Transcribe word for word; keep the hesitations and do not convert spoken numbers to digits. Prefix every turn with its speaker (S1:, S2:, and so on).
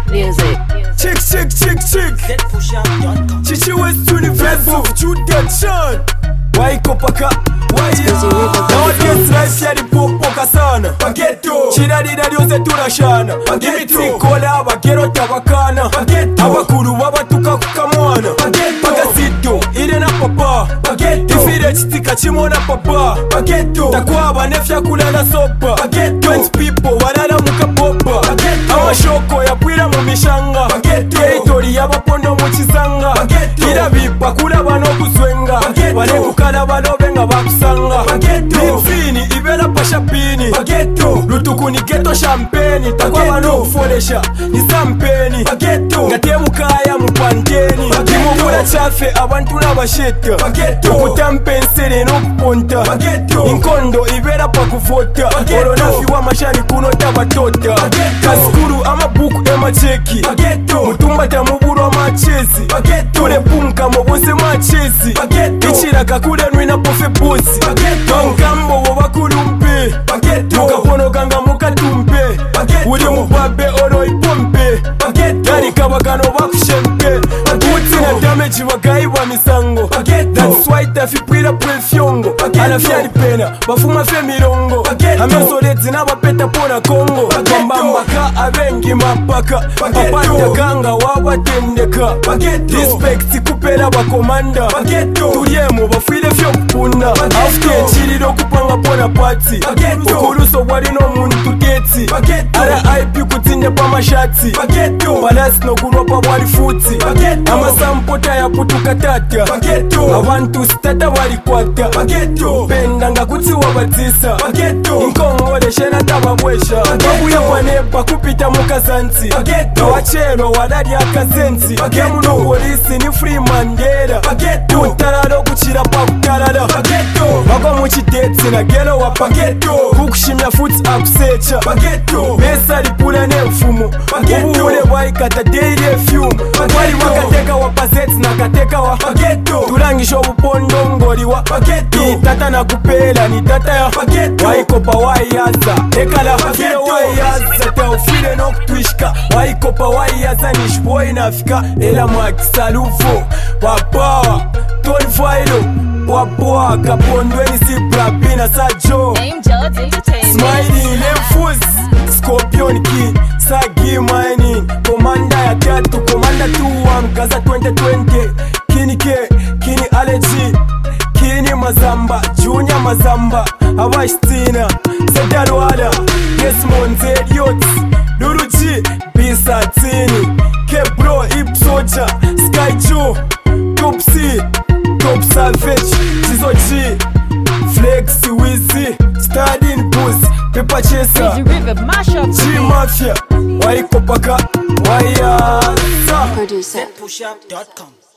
S1: Music.
S2: Chick, chick, chick, chick. Chichi West Universe of Judection. Waiko paka, waya. Nowadays life ya dipopoka sana. Pageto. Chira dida diose tunashana. Pageto. Kola bagero tabakana. Pageto. Abakuru babatuka kukamwana. Pageto. Pagasito, ire na papa. Pageto. Ifire chitika chimona papa. Pageto. Takwaba nefya kulala sopa. Pageto. twenty people walala mukapopa. Pageto. Amashoko yapwira mu mishanga. Pageto. Territory yabapondo mu kisanga. Pageto. Ira bipa kula bano kuswenga. Wale kukala balobe nga bakusanga. Bifini ibera pasha pini. Lutuku ni geto champagne. Takwa bano ufolesha ni sampeni. Ngatebu kaya mupanteni. Kimugula chafe abantu n'abasheta. Ukutampensere n'okuponta. Inkondo ibera pa kuvota. Oronafi wa mashani kuno tabatota. Kaskuru amabuku emacheki. Mutumba tamuburu amachezi. Tule punka mobose machezi. Ichira kakule nwina pofe bosi. Nkambo wobakulumpe. Mukapono kanga mukatumpe. Uli mubabe oro ipompe. Dari kabagano bakushempe. Uti na damage wagayi wa misango. That's why tafipwira pwefyongo. Alafyari pena bafuma fe mirongo. Amesolezi n'abapeta pona Kongo. Kwambambaka abengi mapaka. Papanda kanga wabatendeka. Respect kupera bakomanda. Turiemu bafwile fyo kupunda. Afke chiriro kupanga pona pati. Ukuluso wali no muntu geti. R I P kutinye pa mashati. Balasi no kuropa wali futi. Amasampota ya putuka tata. Abantu stata wali kwata. Penda nga kuti wabatisa. Inkongole shena tababwesha. Babuya kwanepa kupita mukazanti. Wachero wadadi akazenzi. Kemu no polisi ni free Mandela. Utararo kuchira pa kutarara. Wako muchidetsi na gelo wa pageto. Kukushimya futi akusecha. Besa lipula ne mfumo. Ubuule waikata daily fume. Wali wakateka wa pazeti na kateka wa tulangisho bupondo ngoli wa ni tata na kupela ni tata ya waikopa waiyaza ekala kile waiyaza taufile no kutwishka waikopa waiyaza nishboy nafika ela mwakisalufo wapawa tolfailo wapoa kapondweni si brabina sajo Smiley Lemfuz Scorpion Key Sagi Mining Komanda ya tatu Komanda tuwa mkaza twenty twenty Kini K Kini Allergy Kini Mazamba Junior Mazamba Awashtina Sedarwala Desmond Zediots Lulu G Bisatini Kebro Ipsoja Sky Joe Top C Top Savage Jizo G Flex Wizzy Stardin Boost Pepper Chaser G Mafia Waiko Paka Waya
S1: Producer.
S3: Z push up dot com